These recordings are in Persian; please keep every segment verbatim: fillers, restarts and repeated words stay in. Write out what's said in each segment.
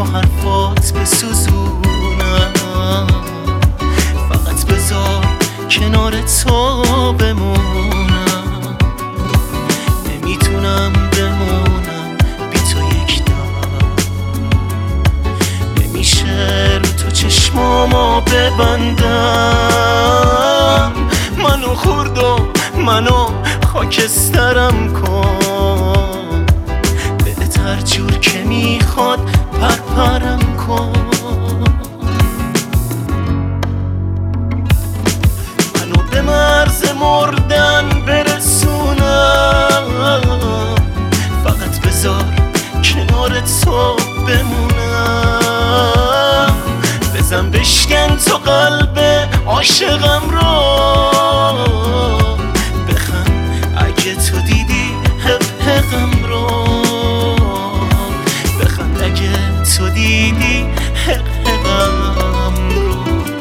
با حرفات بسوزونم، فقط بذار کنار تو بمونم. نمیتونم بمونم بی تو یک دم، نمیشه رو تو چشمامو ببندم. منو خورد و منو خاکسترم کن، بهت هر جور که میخواد پرپرم کن. منو به مرز مردن برسونم، فقط بذار کنار تو بمونم. بزن بشکن تو قلب عاشقم رو، بخند اگه تو دیدی حق حقم رو، بخند اگه تو دیدی حق حقم رو.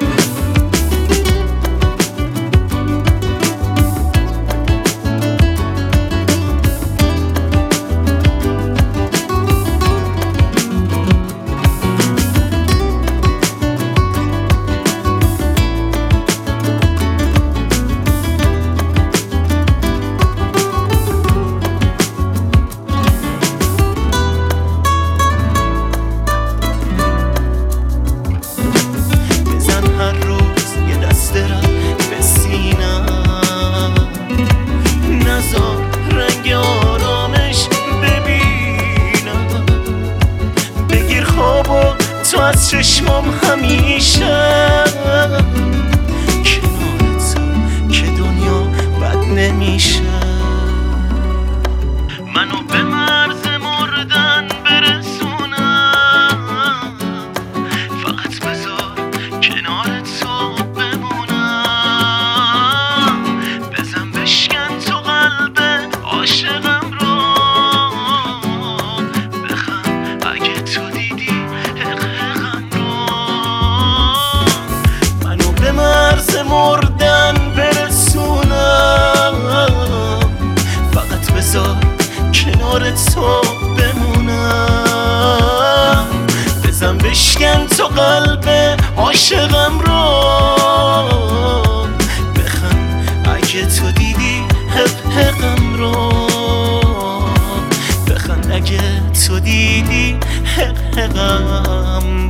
تو از چشمام همیشه کنار تو که دنیا بد نمیشه. منو به مرز مردن برسونم، فقط بذار کنار تو بمونم. بزن بشکن تو قلب عاشقم رو، بخند اگه تو دیدی مرز مردن برسونم، فقط بذار کنار تو بمونم. بزن بشکن تو قلب عاشقم رو، بخند اگه تو دیدی حق حقم رو، بخند اگه تو دیدی حق حقم